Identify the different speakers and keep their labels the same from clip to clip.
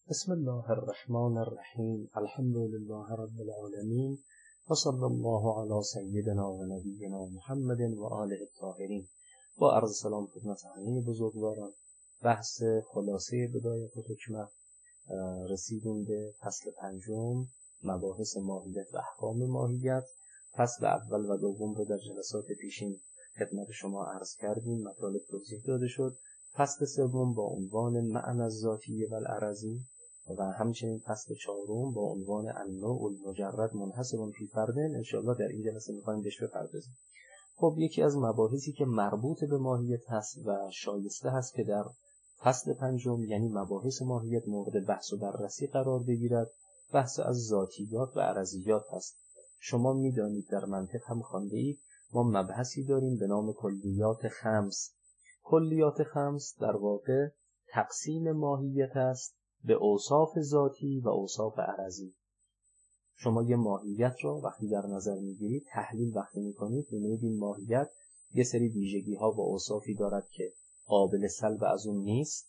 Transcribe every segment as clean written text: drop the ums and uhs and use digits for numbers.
Speaker 1: بسم الله الرحمن الرحیم. الحمد لله رب العالمین و صلی الله علی سیدنا و نبینا محمد و آله الطاهرین. با عرض سلام خدمت همه بزرگواران. بحث خلاصه بدایت الحکمه رسیدیم به فصل پنجم، مباحث ماهیت و احکام ماهیت. فصل اول و دوم رو در جلسات پیشین خدمت شما عرض کردیم، مطالب توضیح داده شد. فصل سوم با عنوان معنی الذاتی و العرضی و همچنین فصل چهارم با عنوان النوع المجرد منحصر فی فرد انشاءالله در این جلسه می‌خوایم بهش بپردازیم. خب یکی از مباحثی که مربوط به ماهیت هست و شایسته هست که در فصل پنجم یعنی مباحث ماهیت مورد بحث و بررسی قرار بگیرد، بحث از ذاتیات و عرضیات هست. شما می‌دانید در منطق هم خوانده اید ما مبحثی داریم به نام کلیات خمس. کلیات خمس در واقع تقسیم ماهیت است به اوصاف ذاتی و اوصاف عرضی. شما یه ماهیت رو وقتی در نظر میگیرید، تحلیل وقتی میکنید، میبینید این ماهیت یه سری ویژگی ها و اوصافی دارد که قابل سلب از اون نیست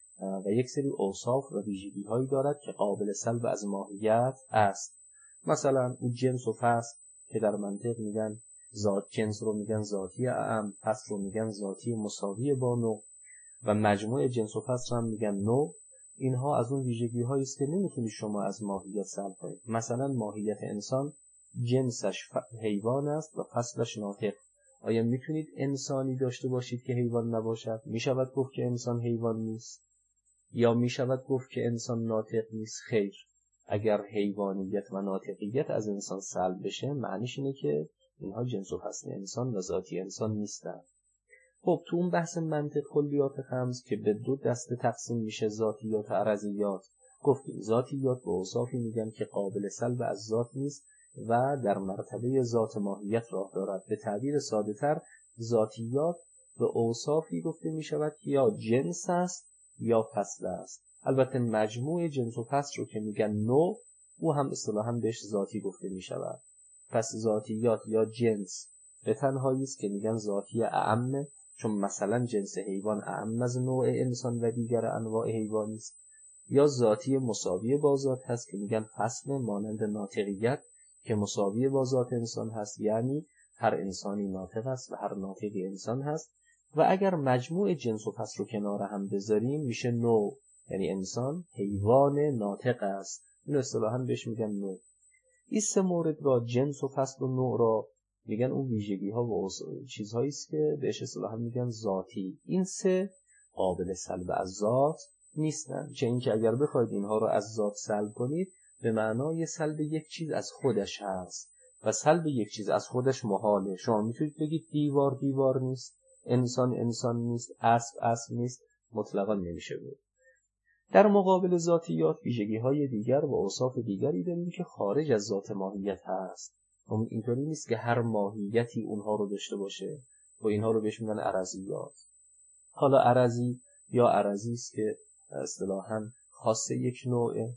Speaker 1: و یک سری اوصاف و ویژگی هایی دارد که قابل سلب از ماهیت است. مثلا اون جنس و فصل که در منطق میگن ذات، جنس رو میگن ذاتی اعم، فصل رو میگن ذاتی مساوی با نوع و مجموع جنس و فصل هم میگن نوع. اینها از اون ویژگی هایی است که نمیتونید شما از ماهیت سلب کنید. مثلا ماهیت انسان جنسش حیوان است و فصلش ناطق. آیا میتونید انسانی داشته باشید که حیوان نباشد؟ میشود گفت که انسان حیوان نیست؟ یا میشود گفت که انسان ناطق نیست؟ خیر. اگر حیوانیت و ناطقیت از انسان سلب بشه، معنیش اینه که اینها جنس و فصل انسان و ذاتی انسان نیستند. خب تو اون بحث منطق کلیات خمس که به دو دسته تقسیم میشه، ذاتیات و عرضیات، گفتیم ذاتیات به اوصافی میگن که قابل سلب از ذات نیست و در مرتبه ذات ماهیت راه دارد. به تعبیر ساده تر ذاتیات به اوصافی گفته میشود که یا جنس است یا فصل است. البته مجموع جنس و فصل رو که میگن نوع، او هم اصطلاحاً بهش ذاتی گفته میشود. پس ذاتیات یا جنس به تنهایی است که میگن ذاتی اعم، چون مثلا جنس حیوان اعم از نوع انسان و دیگر انواع حیوانی است، یا ذاتی مساوی با ذات هست که میگن فصل، مانند ناطقیت که مساوی با ذات انسان هست، یعنی هر انسانی ناطق است و هر ناطقی انسان هست. و اگر مجموع جنس و فصل رو کنار هم بذاریم میشه نوع، یعنی انسان حیوان ناطق است. این اصطلاحاً بهش میگن نوع. این سه مورد را، جنس و فصل و نوع را، میگن اون ویژگی ها و چیزهایی است که بهش اصطلاحاً میگن ذاتی. این سه قابل سلب از ذات نیستن، چه اینکه اگر بخواید اینها رو از ذات سلب کنید به معنای سلب یک چیز از خودش هست و سلب یک چیز از خودش محاله. شما میتونید بگید دیوار دیوار نیست، انسان انسان نیست، اسب اسب نیست، مطلقاً نمیشه بود. در مقابل ذاتیات ویژگی‌های دیگر و اوصاف دیگری داریم که خارج از ذات ماهیت هست. اینطوری نیست که هر ماهیتی اونها رو داشته باشه و اینها رو بهش میگن عرضیات. حالا عرضی یا عرضی است که اصطلاحاً خاص یک نوعه،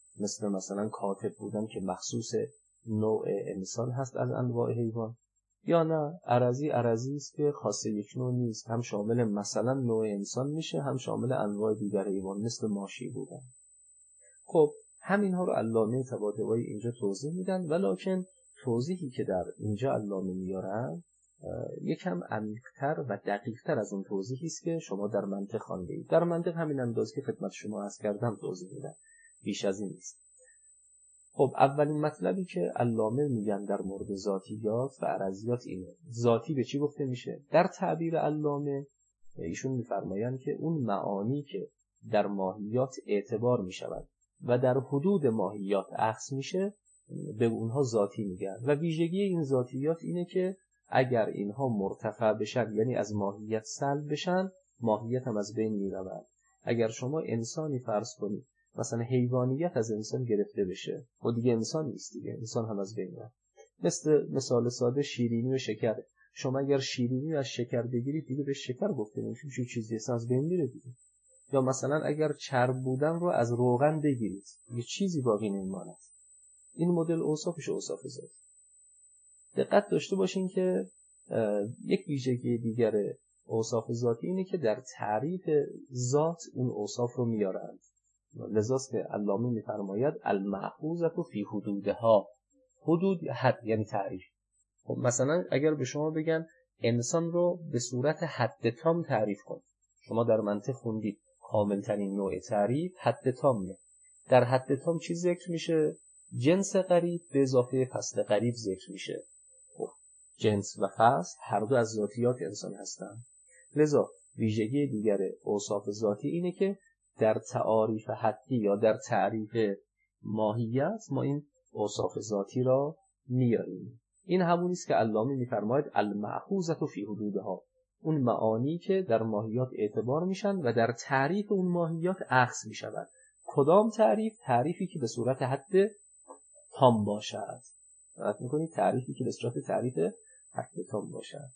Speaker 1: مثلا کاتب بودن که مخصوص نوع انسان هست از انواع حیوان، یا نه عرضی است که خاص یک نوع نیست، هم شامل مثلا نوع انسان میشه، هم شامل انواع دیگر حیوان مثل ماشی بودن. خب همینها رو علامه طباطبایی اینجا توضیح میدن، ولکن توضیحی که در اینجا علامه میارن یکم عمیق‌تر و دقیق‌تر از اون توضیحی است که شما در منطق خوانده اید. در منطق همین اندازه که خدمت شما عرض کردم توضیح میدن، بیش از این نیست. خب اولین مطلبی که علامه میگن در مورد ذاتیات و عرضیات اینه. ذاتی به چی گفته میشه؟ در تعبیر علامه ایشون میفرمایند که اون معانی که در ماهیات اعتبار میشود و در حدود ماهیات اخذ میشه به اونها ذاتی میگن و ویژگی این ذاتیات اینه که اگر اینها مرتفع بشن، یعنی از ماهیت سلب بشن، ماهیت هم از بین میرود. اگر شما انسانی فرض کنید مثلا حیوانیت از انسان گرفته بشه و دیگه انسان نیست، دیگه انسان هم از بین میره. مثال ساده شیرینی و شکر. شما اگر شیرینی از شکر بگیرید دیگه به شکر گفته نمیشه، چون چیزی از بین میره دیگه. یا مثلا اگر چرب بودن رو از روغن بگیرید یه چیزی باقی نمیماند. این مدل اوصافش اوصاف ذاتی. دقت داشته باشین که یک ویژگی دیگر اوصاف ذاتی اینه که در تعریف ذات اون اوصاف رو میارند. لذاست که علامه می‌فرماید المأخوذة فی حدودها. حدود حد یعنی تعریف. خب مثلا اگر به شما بگن انسان رو به صورت حد تام تعریف کن، شما در منطق خوندید کاملترین نوع تعریف حد تامه. در حد تام چی ذکر میشه؟ جنس قریب به اضافه فصل قریب ذکر میشه. خب جنس و فصل هر دو از ذاتیات انسان هستند. لذا ویژگی دیگر اوصاف ذاتی اینه که در تعاریف حدی یا در تعریف ماهیت ما این اوصاف ذاتی را میاریم. این همونی است که علامه میفرماید المأخوذة فی حدودها، اون معانی که در ماهیات اعتبار میشن و در تعریف اون ماهیات اخذ میشود. کدام تعریف؟ تعریفی که به صورت حد تام باشد. دقت میکنید؟ تعریفی که به صورت تعریف حد تام باشد.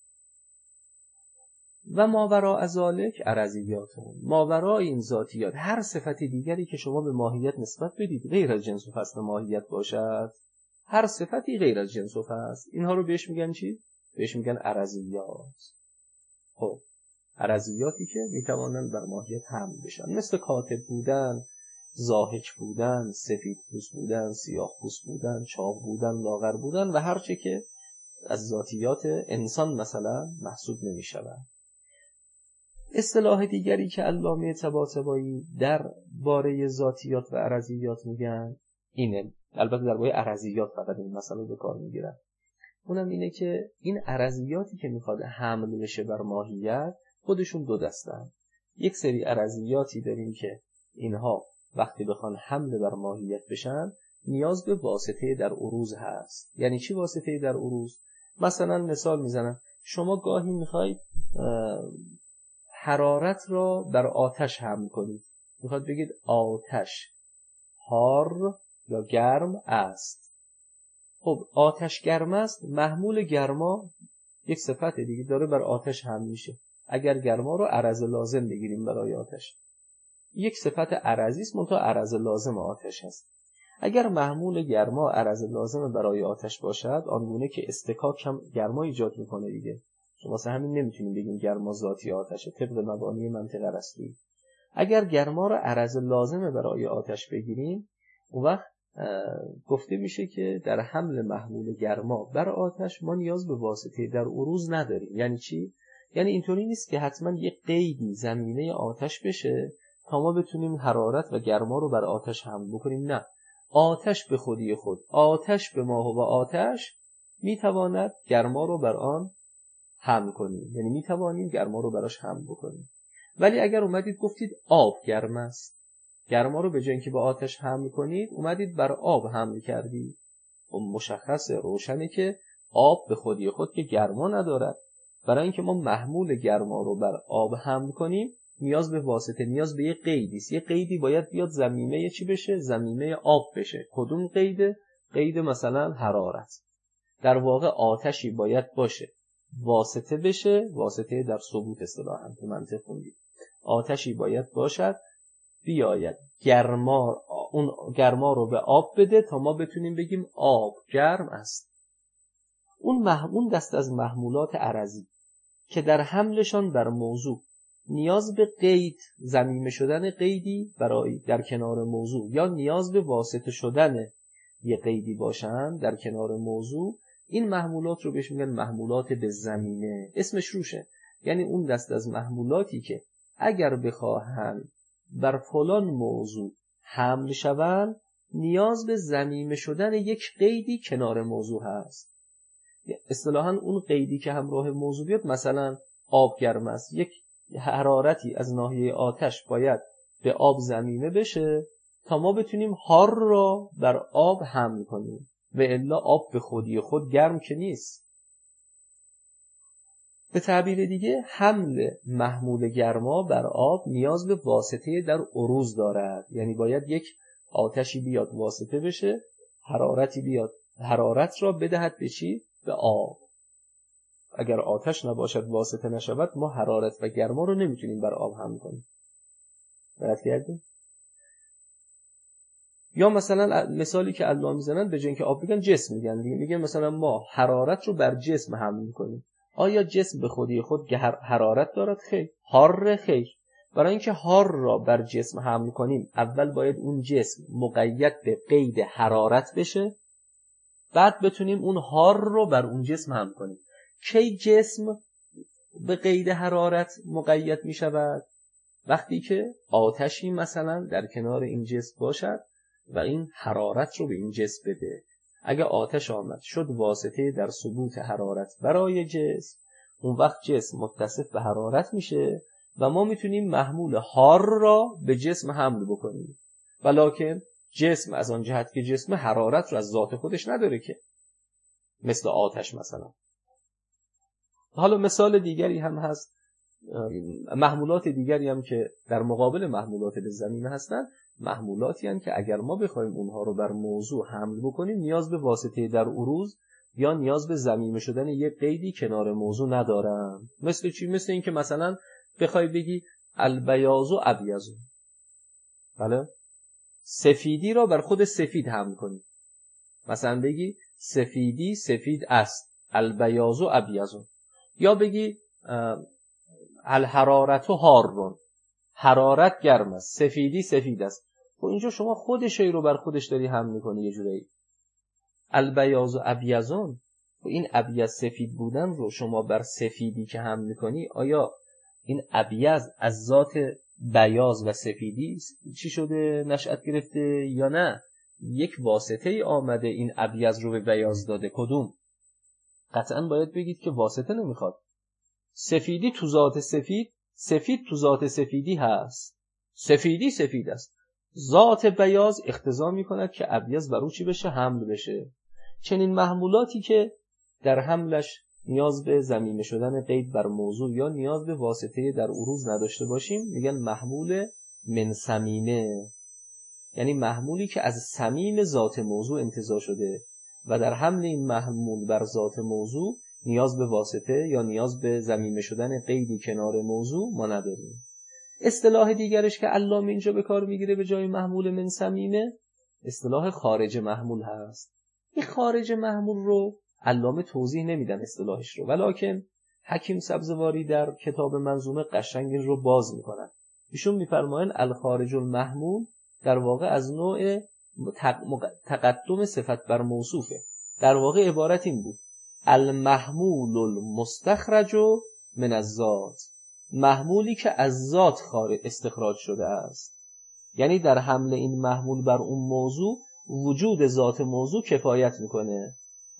Speaker 1: و ماوراء ذلک عرضیاتون، ماوراء این ذاتیات هر صفت دیگری که شما به ماهیت نسبت بدید غیر از جنس و فصل ماهیت باشد، هر صفتی غیر از جنس و فصل، اینها رو بهش میگن چی؟ بهش میگن عرضیات. خب عرضیاتی که میتوانند بر ماهیت حمل بشن، مثل کاتب بودن، ضاحک بودن، سفید پوست بودن، سیاه پوست بودن، چاق بودن، لاغر بودن و هر چه که از ذاتیات انسان مثلا محسوب نمیشود. اصطلاح دیگری که علامه طباطبایی در باره ذاتیات و عرضیات میگن اینه، البته در باره عرضیات فقط این مسئله به کار میگیرن، اونم اینه که این عرضیاتی که میخواد حمل بشه بر ماهیت خودشون دو دستن. یک سری عرضیاتی داریم که اینها وقتی بخوان حمل بر ماهیت بشن نیاز به واسطه در عروض هست. یعنی چی واسطه در عروض؟ مثلا مثال میزنم، شما گاهی میخواید حرارت را بر آتش حمل کنید، میخواد بگید آتش حار یا گرم است. خب آتش گرم است، محمول گرما یک صفت دیگه داره بر آتش حمل میشه. اگر گرما رو عرض لازم بگیریم برای آتش، یک صفت عرضی است منتها عرض لازم آتش هست. اگر محمول گرما عرض لازم برای آتش باشد، آنگونه که استکاک هم گرما ایجاد میکنه دیگه، شما واسه همین نمیتونیم بگیم گرما ذاتی آتشه طبق مبانی منطق ارسطویی. اگر گرما رو عرض لازم برای آتش بگیریم، اون وقت گفته میشه که در حمل محمول گرما بر آتش ما نیاز به واسطه در عروض نداریم. یعنی چی؟ یعنی اینطوری نیست که حتما یک قیدی زمینه آتش بشه تا ما بتونیم حرارت و گرما رو بر آتش حمل بکنیم. نه، آتش به خودی خود، آتش به ما و آتش میتواند گرما رو بر آن حمل کنیم، یعنی میتوانیم گرما رو براش حمل بکنیم. ولی اگر اومدید گفتید آب گرم است، گرما رو به جای اینکه با آتش حمل کنید اومدید بر آب حمل کردید، خب مشخصه، روشنه که آب به خودی خود که گرما ندارد. برای اینکه ما محمول گرما رو بر آب حمل کنیم نیاز به واسطه، نیاز به یه قیدی است. یه قیدی باید بیاد زمینه چی بشه؟ زمینه آب بشه. کدوم قیده؟ قید مثلا حرارت. در واقع آتشی باید باشه واسطه بشه، واسطه در ثبوت اصطلاحاً تو منطق خوندید، آتشی باید باشد بیاید اون گرما رو به آب بده تا ما بتونیم بگیم آب گرم است. اون دست از محمولات عرضی که در حملشان بر موضوع نیاز به قید، ضمیمه شدن قیدی برای در کنار موضوع یا نیاز به واسطه شدن یه قیدی باشن در کنار موضوع، این محمولات رو بهش میگن محمولات به ضمیمه، اسمش روشه. یعنی اون دست از محمولاتی که اگر بخواهند بر فلان موضوع حمل شوند نیاز به ضمیمه شدن یک قیدی کنار موضوع هست. اصطلاحاً اون قیدی که همراه موضوع بیاد، مثلا آب گرم است، یک حرارتی از ناحیه آتش باید به آب ضمیمه بشه تا ما بتونیم حار را بر آب حمل کنیم، و الا آب به خودی خود گرم که نیست. به تعبیر دیگه حمل محمول گرما بر آب نیاز به واسطه در عروض دارد. یعنی باید یک آتشی بیاد واسطه بشه، حرارتی بیاد حرارت را بدهد به چی؟ به آب. اگر آتش نباشد واسطه نشود ما حرارت و گرما رو نمیتونیم بر آب حمل کنیم. درست کردیم؟ یا مثلا مثالی که علامه میزنن به جای اینکه آب بگن جسم میگن دیگه، میگن مثلا ما حرارت رو بر جسم حمل میکنیم. آیا جسم به خودی خود حرارت دارد؟ خیر. حار؟ خیر. برای اینکه هار را بر جسم حمل کنیم اول باید اون جسم مقید به قید حرارت بشه، بعد بتونیم اون هار رو بر اون جسم حمل کنیم. کی جسم به قید حرارت مقید می شود؟ وقتی که آتشی مثلا در کنار این جسم باشد و این حرارت رو به این جسم بده. اگه آتش آمد شد واسطه در ثبوت حرارت برای جسم، اون وقت جسم متصف به حرارت میشه و ما میتونیم محمول هار را به جسم حمل بکنیم. ولکن جسم از آن جهت که جسم حرارت رو از ذات خودش نداره که، مثل آتش مثلا. حالا مثال دیگری هم هست، محمولات دیگری هم که در مقابل محمولات زمینه هستن، محمولاتی هستند که اگر ما بخوایم اونها رو بر موضوع حمل بکنیم نیاز به واسطه در عروض یا نیاز به ضمیمه شدن یک قیدی کنار موضوع ندارن. مثل چی؟ مثل این که مثلا بخوای بگی البیاض و ابیض، بله، سفیدی را بر خود سفید حمل کنی، مثلا بگی سفیدی سفید است، البیاض و ابیض. یا بگی الحرارت حارون، حرارت گرم است، سفیدی سفید است. و اینجا شما خود شی رو بر خودش داری حمل می‌کنی یه جوری. البیاض و ابیضون، و این ابیض سفید بودن رو شما بر سفیدی که حمل می‌کنی، آیا این ابیض از ذات بیاض و سفیدی چی شده نشأت گرفته یا نه یک واسطه ای آمده این ابیض رو به بیاض داده؟ کدوم؟ قطعاً باید بگید که واسطه نمیخواد. سفیدی تو ذات سفید، سفید تو ذات سفیدی هست، سفیدی سفید است. ذات بیاض اقتضا میکند که ابیض بر او چی بشه؟ حمل بشه. چنین محمولاتی که در حملش نیاز به ضمیمه شدن قید بر موضوع یا نیاز به واسطه در عروض نداشته باشیم میگن محمول من صمیمه، یعنی محمولی که از صمیم ذات موضوع انتزاع شده و در حمل این محمول بر ذات موضوع نیاز به واسطه یا نیاز به ضمیمه شدن قیدی کنار موضوع ما نداریم. اصطلاح دیگرش که علامه اینجا به کار میگیره به جای محمول من صمیمه، اصطلاح خارج محمول هست. این خارج محمول رو علامه توضیح نمیدن اصطلاحش رو، ولکن حکیم سبزواری در کتاب منظومه قشنگ این رو باز میکنن. ایشون میفرمایند الخارج المحمول در واقع از نوع تقدم صفت بر موصوفه. در واقع عبارت این بود: المحمول المستخرج من الذات، محمولی که از ذات استخراج شده است. یعنی در حمل این محمول بر اون موضوع وجود ذات موضوع کفایت میکنه.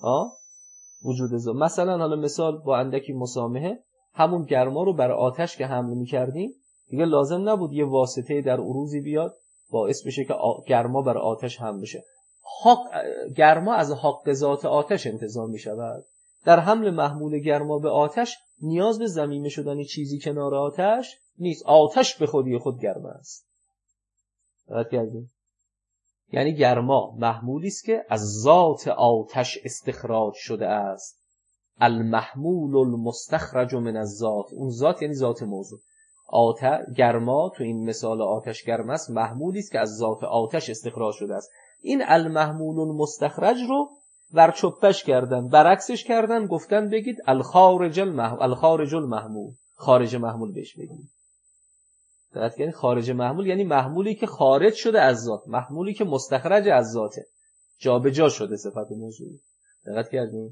Speaker 1: وجود ذات. مثلا حالا مثال با اندکی مسامحه، همون گرما رو بر آتش که حمل میکردیم دیگه لازم نبود یه واسطه در عروضی بیاد باعث بشه که گرما بر آتش حمل بشه. گرما از حق ذات آتش انتزاع می شود. در حمل محمول گرما به آتش نیاز به ضمیمه شدن چیزی کنار آتش نیست. آتش به خودی خود گرم است. دقت کردید؟ یعنی گرما محمولی است که از ذات آتش استخراج شده است. المحمول المستخرج من الذات، اون ذات یعنی ذات موضوع. گرما تو این مثال آتش گرم است، محمولی است که از ذات آتش استخراج شده است. این المحمول المستخرج رو ورچوبش کردن، برعکسش کردن، گفتن بگید الخارج المحمول، خارج محمول بهش بگید. دقت یعنی خارج محمول یعنی محمولی که خارج شده از ذات، محمولی که مستخرج از ذاته، جابجا شده صفت موضوع. دقت کردین؟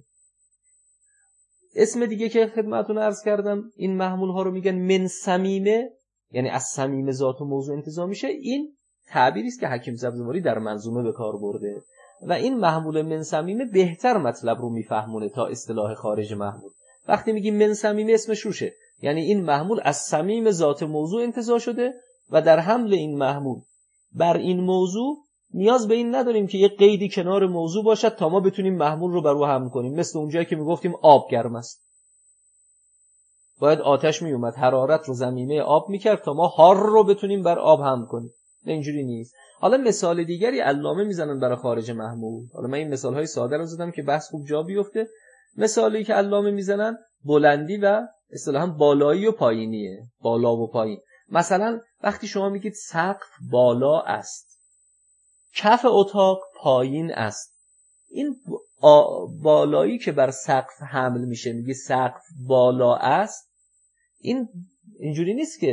Speaker 1: اسم دیگه که خدمتتون عرض کردم این محمول ها رو میگن من صمیمه، یعنی از صمیم ذات و موضوع انتزاع میشه. این تعبیری است که حکیم سبزواری در منظومه به کار برده و این محمول من صمیمه بهتر مطلب رو میفهمونه تا اصطلاح خارج محمول. وقتی میگیم من صمیمه اسمش روشه، یعنی این محمول از صمیم ذات موضوع انتزاع شده و در حمل این محمول بر این موضوع نیاز به این نداریم که یه قیدی کنار موضوع باشد تا ما بتونیم محمول رو بر او حمل کنیم. مثل اونجایی که میگفتیم آب گرم است، باید آتش میومد حرارت رو ضمیمه آب میکرد تا ما حار رو بتونیم بر آب حمل کنیم. نه اینجوری نیست. حالا مثال دیگری علامه میزنن برای خارج محمول. حالا من این مثالهای ساده رو زدم که بحث خوب جا بیفته. مثالی که علامه میزنن بلندی و اصطلاحاً بالایی و پایینیه، بالا و پایین. مثلا وقتی شما میگید سقف بالا است، کف اتاق پایین است، این بالایی که بر سقف حمل میشه، میگی سقف بالا است، این اینجوری نیست که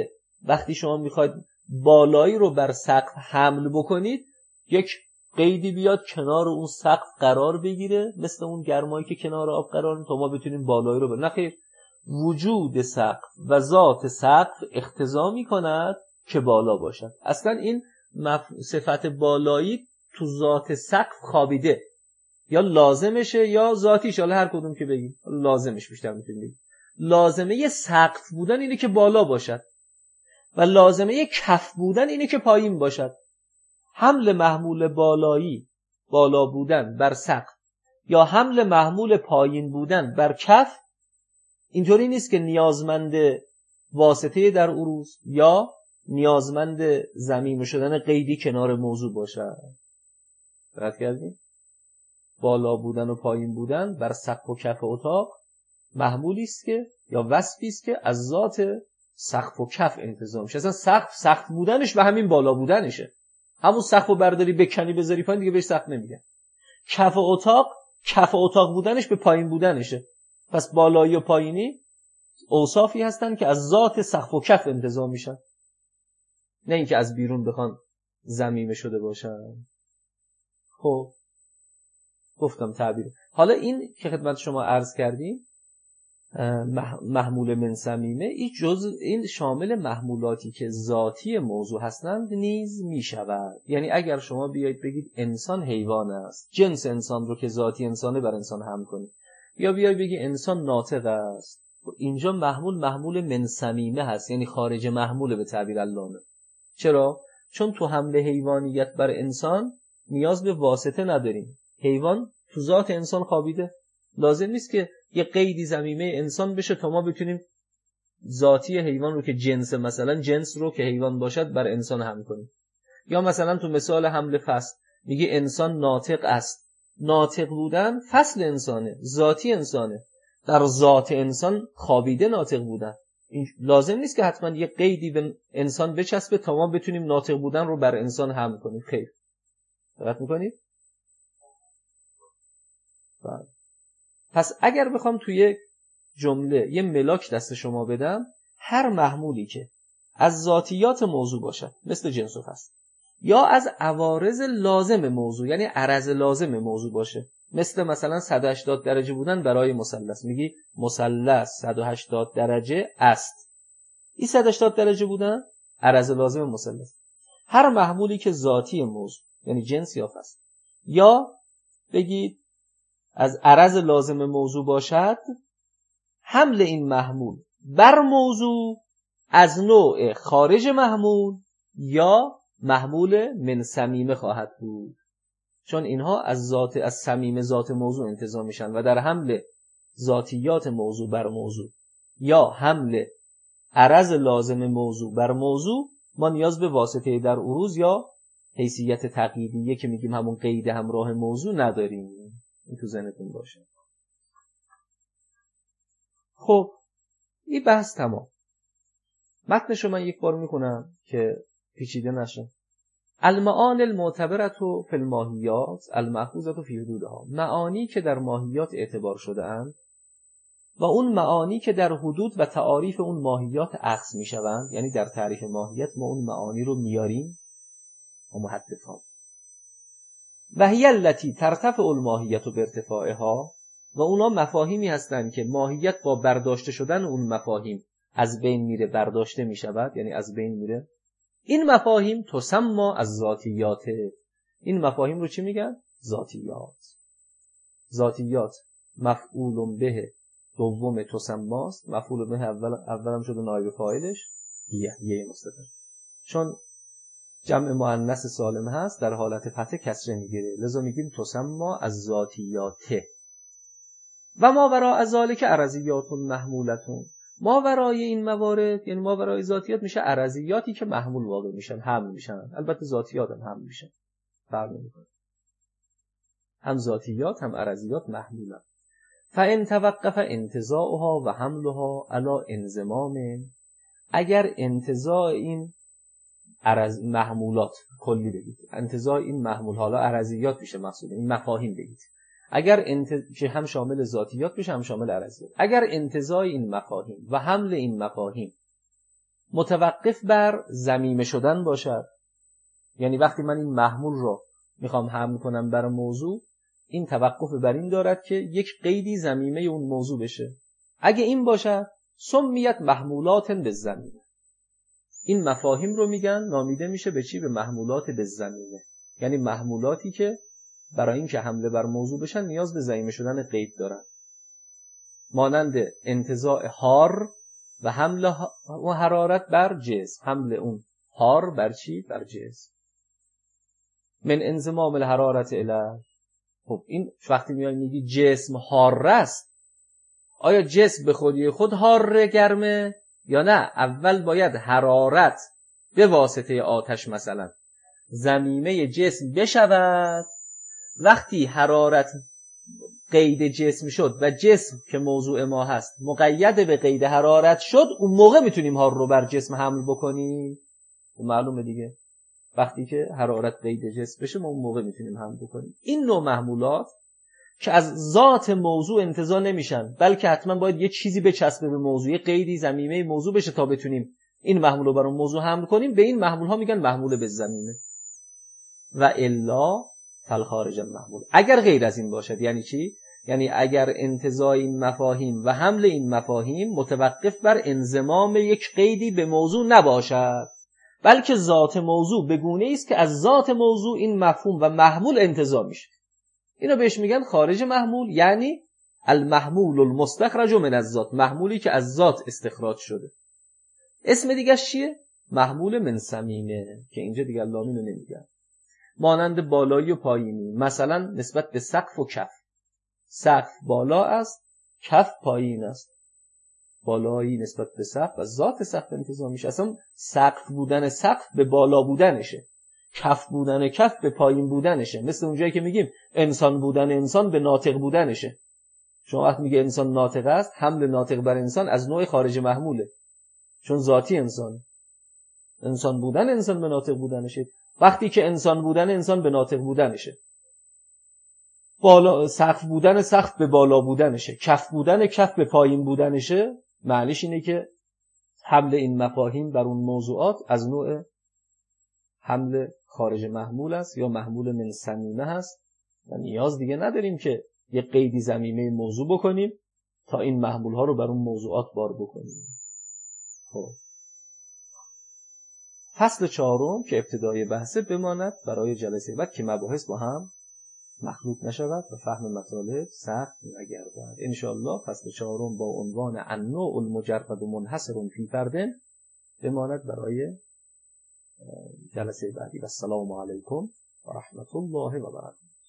Speaker 2: وقتی شما میخواید بالایی رو بر سقف حمل بکنید، یک قیدی بیاد کنار اون سقف قرار بگیره، مثل اون گرمایی که کنار آب قرار میگیره تا ما بتونیم بالایی رو نه خیر، وجود سقف و ذات سقف اقتضا میکند که بالا باشد. اصلا این صفت بالایی تو ذات سقف خوابیده، یا لازمشه یا ذاتیش، حالا هر کدوم که بگیم، لازمش بیشتر میتونیم بگیم. لازمه سقف بودن اینه که بالا باشد و لازمه کف بودن اینه که پایین باشد. حمل محمول بالایی، بالا بودن بر سقف، یا حمل محمول پایین بودن بر کف، اینطوری نیست که نیازمند واسطه در عروض یا نیازمند ضمیم شدن قیدی کنار موضوع باشد. دقت کردین؟ بالا بودن و پایین بودن بر سقف و کف اتاق محمولی است که، یا وصفی است که از ذات سقف و کف انتزاع میشه. اصلا سقف بودنش به همین بالا بودنشه. همون سقفو برداری بکنی بذاری پایین دیگه بهش سقف نمیگن. کف اتاق بودنش به پایین بودنشه. پس بالایی و پایینی اوصافی هستن که از ذات سقف و کف انتزاع میشن، نه اینکه از بیرون بخوان ضمیمه شده باشن. خب گفتم تعبیر. حالا این که خدمت شما عرض کردیم محمول من صمیمه، این شامل محمولاتی که ذاتی موضوع هستند نیز می شود. یعنی اگر شما بیایید بگید انسان حیوان است، جنس انسان رو که ذاتی انسانه بر انسان حمل کنید، یا بیایید بگید انسان ناطق است، اینجا محمول من صمیمه هست، یعنی خارج محمول به تعبیر علامه. چرا؟ چون تو حمل حیوانیت بر انسان نیاز به واسطه نداریم. حیوان تو ذات انسان خوابیده، لازم نیست که یه قیدی ضمیمه انسان بشه تا ما بتونیم ذاتی حیوان رو که جنس، مثلا جنس رو که حیوان باشد بر انسان حمل کنیم. یا مثلا تو مثال حمل فصل میگه انسان ناطق است. ناطق بودن فصل انسانه، ذاتی انسانه، در ذات انسان خوابیده ناطق بودن. لازم نیست که حتما یه قیدی به انسان بچسبه تا ما بتونیم ناطق بودن رو بر انسان حمل کنیم. خیر، دقت میکنید؟ پس اگر بخوام توی جمله یه ملاک دست شما بدم، هر محمولی که از ذاتیات موضوع باشد مثل جنس و فصل، یا از عوارض لازم موضوع یعنی عرض لازم موضوع باشه، مثلا 180 درجه بودن برای مثلث، میگی مثلث 180 درجه است، این 180 درجه بودن عرض لازم مثلث. هر محمولی که ذاتی موضوع یعنی جنس یا فصل، یا بگید از عرض لازم موضوع باشد، حمل این محمول بر موضوع از نوع خارج محمول یا محمول من صمیمه خواهد بود، چون اینها از صمیم ذات موضوع انتزاع میشن و در حمل ذاتیات موضوع بر موضوع یا حمل عرض لازم موضوع بر موضوع ما نیاز به واسطه در عروض یا حیثیت تقییدیه که میگیم همون قید همراه موضوع نداریم. این تو ذهنتون باشه. خب این بحث تمام. متنشو من یک بار میکنم که پیچیده نشه. المعانی المعتبرة فی الماهیات المأخوذة فی حدودها، معانی که در ماهیات اعتبار شده اند و اون معانی که در حدود و تعاریف اون ماهیات اخذ میشوند، یعنی در تعریف ماهیت ما اون معانی رو میاریم و محدثان. و هی التی ترتفع الماهیت بارتفاعها، و اونا مفاهیمی هستند که ماهیت با برداشته شدن اون مفاهیم از بین میره، برداشته میشود، یعنی از بین میره. این مفاهیم تسمى از ذاتیات. این مفاهیم رو چی میگن؟ ذاتیات. ذاتیات مفعول به دوم تسماست، مفعول به اولم شده نایب فاعلش یه مستتر، چون جمع مؤنث سالم هست در حالت فتح کسره میگیره، لذا میگیم تسمى از ذاتیات. و ما وراء ذلک عرضیات محمولتون، ما ورای این موارد یعنی ما ورای ذاتیات میشه عرضیاتی که محمول واقع میشن، حمل میشن. البته ذاتیات هم حمل میشن، فرق نمیکنه، هم ذاتیات هم عرضیات محمولن. فان توقف انتزاعها و حملها علی انضمام، اگر انتزاع این محمولات کلی بگید، انتزاع این محمول، حالا عرضیات میشه مقصود این مفاهیم بگید، اگر که هم شامل ذاتیات بشه هم شامل عرضیات، اگر انتزاع این مفاهیم و حمل این مفاهیم متوقف بر ضمیمه شدن باشد. یعنی وقتی من این محمول رو میخوام حمل کنم بر موضوع، این توقف بر این دارد که یک قیدی ضمیمه اون موضوع بشه. اگه این باشد سمیت محمولات بالضمیمه. این مفاهیم رو نامیده میشه به چی؟ به محمولات بالضمیمه. یعنی محمولاتی که برای این که حمله بر موضوع بشن نیاز به ضمیمه شدن قید دارن، مانند انتزاع حار و حمل و حرارت بر جسم. حمل اون حار بر چی؟ بر جسم. من انضمام الحرارت الیه. خب این وقتی میای میگی جسم حار است، آیا جسم به خودی خود حار گرمه یا نه؟ اول باید حرارت به واسطه آتش مثلا ضمیمه جسم بشود. وقتی حرارت قید جسم شد و جسم که موضوع ما هست مقید به قید حرارت شد، اون موقع میتونیم حار رو بر جسم حمل بکنیم. معلومه دیگه، وقتی که حرارت قید جسم بشه ما اون موقع میتونیم حمل بکنیم. این نوع محمولات که از ذات موضوع انتزاع نمیشن، بلکه حتما باید یه چیزی بچسبه به موضوع، قیدی ضمیمه موضوع بشه تا بتونیم این محمول رو بر اون موضوع حمل کنیم، به این محمول ها میگن محمول بالضمیمه. و الا فالخارج المحمول. اگر غیر از این باشد یعنی چی؟ یعنی اگر انتزاع این مفاهیم و حمل این مفاهیم متوقف بر انضمام یک قیدی به موضوع نباشد، بلکه ذات موضوع به گونه‌ای است که از ذات موضوع این مفهوم و محمول انتزاع میشه، اینو بهش میگن خارج محمول. یعنی المحمول المستخرج من الذات، محمولی که از ذات استخراج شده. اسم دیگه چیه؟ محمول من صمیمه، که اینجا دیگه لامینو نمیگن. مانند بالایی و پایینی، مثلا نسبت به سقف و کف. سقف بالا است، کف پایین است. بالایی نسبت به سقف و ذات سقف انتزاع میشه. اصلا سقف بودن سقف به بالا بودنشه، کف بودن کف به پایین بودنشه. مثل اونجایی که میگیم انسان بودن انسان به ناطق بودنشه. شما وقت میگه انسان ناطق است، حمل ناطق بر انسان از نوع خارج محموله، چون ذاتی انسان بودن انسان به ناطق بودنشه. وقتی که انسان بودن انسان به ناطق بودنشه، بالا سقف بودن سقف به بالا بودنشه، کف بودن کف به پایین بودنشه، معنیش اینه که حمل این مفاهیم بر اون موضوعات از نوع حمل خارج محمول است یا محمول من صمیمه هست و نیاز دیگه نداریم که یه قیدی ضمیمه موضوع بکنیم تا این محمول ها رو بر اون موضوعات بار بکنیم. خب فصل 4 که ابتدای بحثه بماند برای جلسه بعد که مباحث با هم مخلوط نشود و فهم مطالب سخت نگردد. انشاءالله فصل 4 با عنوان النوع المجرد منحصر فی فرد بماند برای جلسه بعدی. و السلام علیکم و رحمت الله و برکاته.